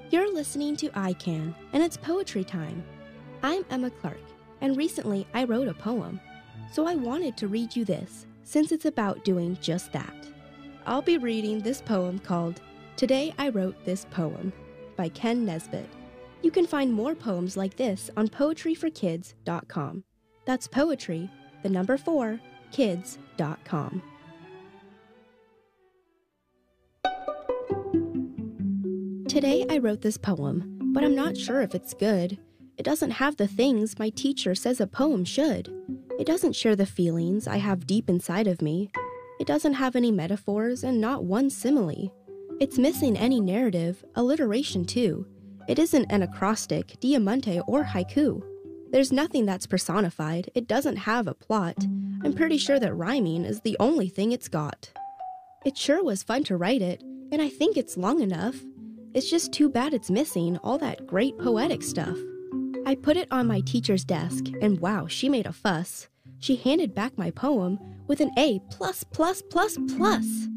You're listening to iCan, and it's poetry time. I'm Emma Clark, and recently I wrote a poem. So I wanted to read you this, since it's about doing just that. I'll be reading this poem called Today I Wrote This Poem by Ken Nesbitt. You can find more poems like this on poetryforkids.com. That's poetry, the number 4, kids.com. Today I wrote this poem, but I'm not sure if it's good. It doesn't have the things my teacher says a poem should. It doesn't share the feelings I have deep inside of me. It doesn't have any metaphors and not one simile. It's missing any narrative, alliteration too. It isn't an acrostic, diamante, or haiku. There's nothing that's personified. It doesn't have a plot. I'm pretty sure that rhyming is the only thing it's got. It sure was fun to write it, and I think it's long enough. It's just too bad it's missing all that great poetic stuff. I put it on my teacher's desk, and wow, she made a fuss. She handed back my poem with an A++++.